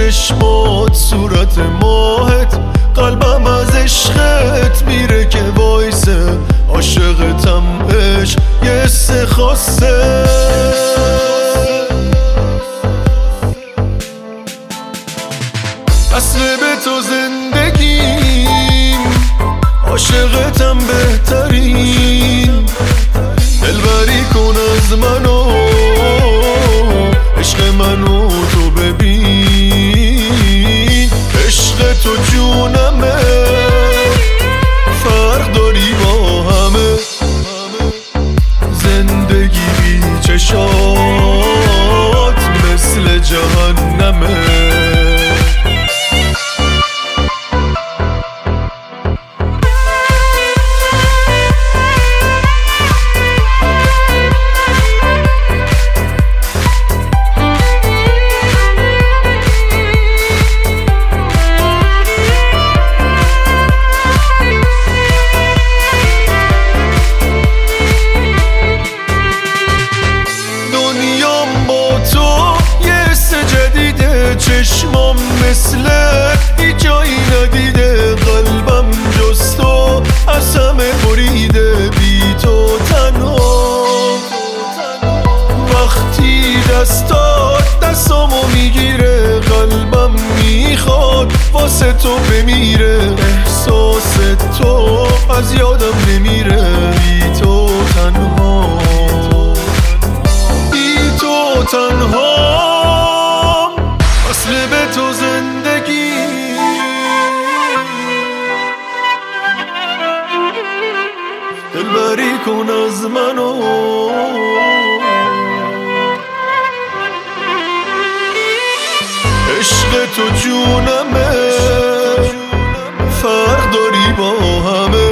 چشمات صورت ماهت، قلبم از عشقت میره که وایسه، عاشقتم عشق یه حس خاصه. اصل به تو زندگیم، عاشقتم بهترین، دلبری کن از منو، عشق منو تو ببین، عشق تو جونمه، فرق داری با همه، زندگی بی چشات مثل جهنمه. چشمام مثلت هیچ جایی ندیده، قلبم جز تو از همه بریده، بی تو تنها. وقتی دستامو میگیره، قلبم میخواد واسه تو بمیره، احساس تو از یادم نمیره، بی تو تنها، بی تو تنها. اصل به تو زندگی، دلبری کن از منو، عشق تو جونمه، فرق داری با همه،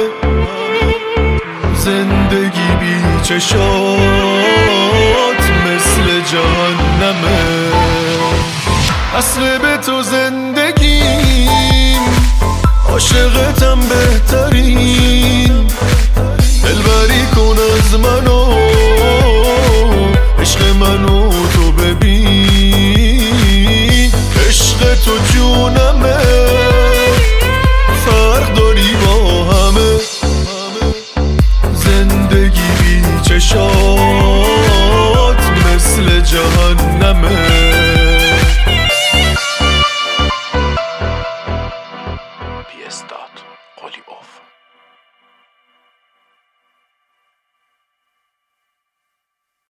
زندگی بی چشات مثل جهنمه. اصل به تو زندگیم، عاشق